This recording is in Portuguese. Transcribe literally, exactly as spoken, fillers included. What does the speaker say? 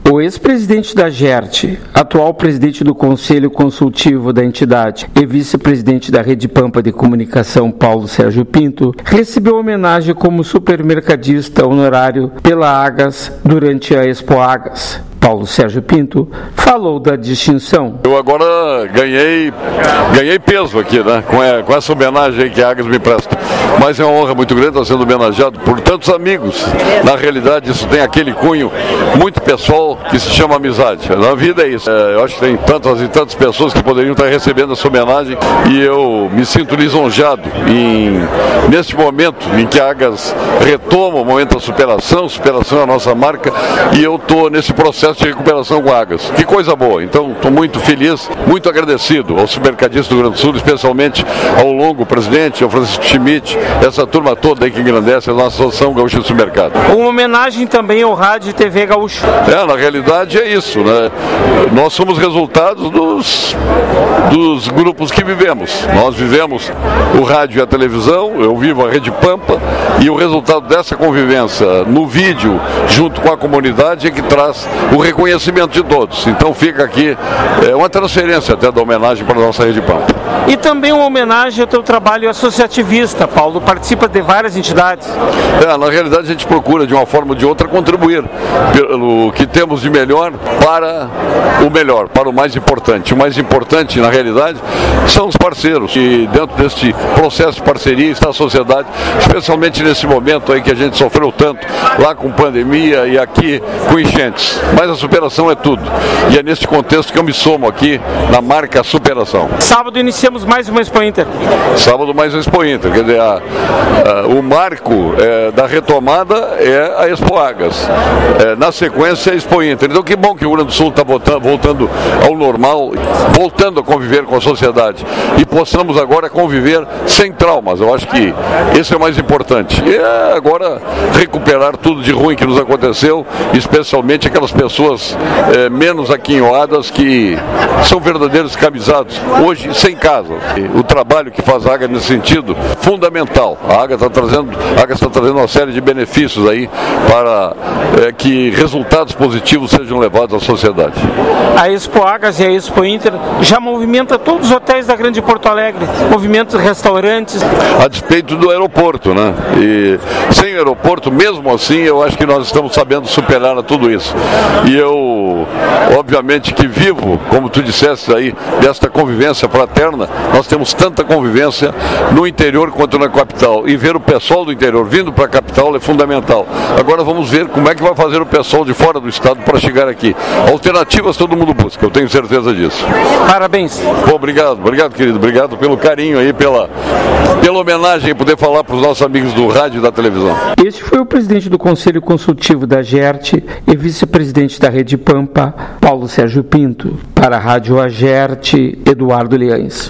O ex-presidente da Gerte, atual presidente do Conselho Consultivo da entidade e vice-presidente da Rede Pampa de Comunicação, Paulo Sérgio Pinto, recebeu homenagem como supermercadista honorário pela Agas durante a Expo Agas. Paulo Sérgio Pinto falou da distinção. Eu agora ganhei, ganhei peso aqui, né? Com, a, com essa homenagem que a Agas me presta. Mas é uma honra muito grande estar sendo homenageado por tantos amigos. Na realidade, isso tem aquele cunho muito pessoal que se chama amizade. Na vida é isso. É, eu acho que tem tantas e tantas pessoas que poderiam estar recebendo essa homenagem e eu me sinto lisonjeado em, neste momento em que a Agas retoma o momento da superação, superação é a nossa marca, e eu estou nesse processo de recuperação com a Agas. Que coisa boa. Então, estou muito feliz, muito agradecido ao supermercadista do Rio Grande do Sul, especialmente ao Longo, presidente, ao Francisco Schmidt, essa turma toda aí que engrandece a nossa Associação Gaúcha do Supermercado. Uma homenagem também ao Rádio e T V Gaúcho. É, na realidade é isso, né? Nós somos resultados dos, dos grupos que vivemos. Nós vivemos o rádio e a televisão, eu vivo a Rede Pampa, e o resultado dessa convivência no vídeo, junto com a comunidade, é que traz o reconhecimento de todos. Então fica aqui é, uma transferência até da homenagem para a nossa Rede Pampa. E também uma homenagem ao teu trabalho associativista, Paulo, participa de várias entidades. É, na realidade a gente procura de uma forma ou de outra contribuir pelo que temos de melhor para o melhor, para o mais importante. O mais importante, na realidade, são os parceiros. E dentro deste processo de parceria está a sociedade, especialmente nesse momento aí que a gente sofreu tanto, lá com pandemia e aqui com enchentes. Mas a superação é tudo. E é nesse contexto que eu me somo aqui na marca superação. Sábado iniciamos mais uma Expo Inter. Sábado mais uma Expo Inter. Quer dizer, a, a, o marco é, da retomada é a Expo Agas. É, na sequência, a Expo Inter. Então, que bom que o Rio Grande do Sul está voltando, voltando ao normal, voltando a conviver com a sociedade. E possamos agora conviver sem traumas. Eu acho que esse é o mais importante. E é agora recuperar tudo de ruim que nos aconteceu, especialmente aquelas pessoas é, menos aquinhoadas que são verdadeiros camisados, hoje sem casa. E o trabalho que faz a Agas nesse sentido, fundamental. A Agas está trazendo, a Agas está trazendo uma série de benefícios aí para é, que resultados positivos sejam levados à sociedade. A Expo Agas e a Expo Inter já movimenta todos os hotéis da Grande Porto Alegre, movimentos restaurantes. A despeito do aeroporto, né? E sem aeroporto, mesmo assim, eu acho que nós estamos sabendo superar a tudo isso. E eu, obviamente que vivo, como tu disseste aí, desta convivência fraterna, nós temos tanta convivência no interior quanto na capital. E ver o pessoal do interior vindo para a capital é fundamental. Agora vamos ver como é que vai fazer o pessoal de fora do estado para chegar aqui. Alternativas todo mundo busca, eu tenho certeza disso. Parabéns. Pô, obrigado, obrigado querido, obrigado pelo carinho aí, pela, pela homenagem e poder falar para os nossos amigos do rádio e da televisão. Este foi o presidente do Conselho Consultivo da Gerte e vice-presidente da Rede Pampa, Paulo Sérgio Pinto. Para a Rádio Agerte, Eduardo Leães.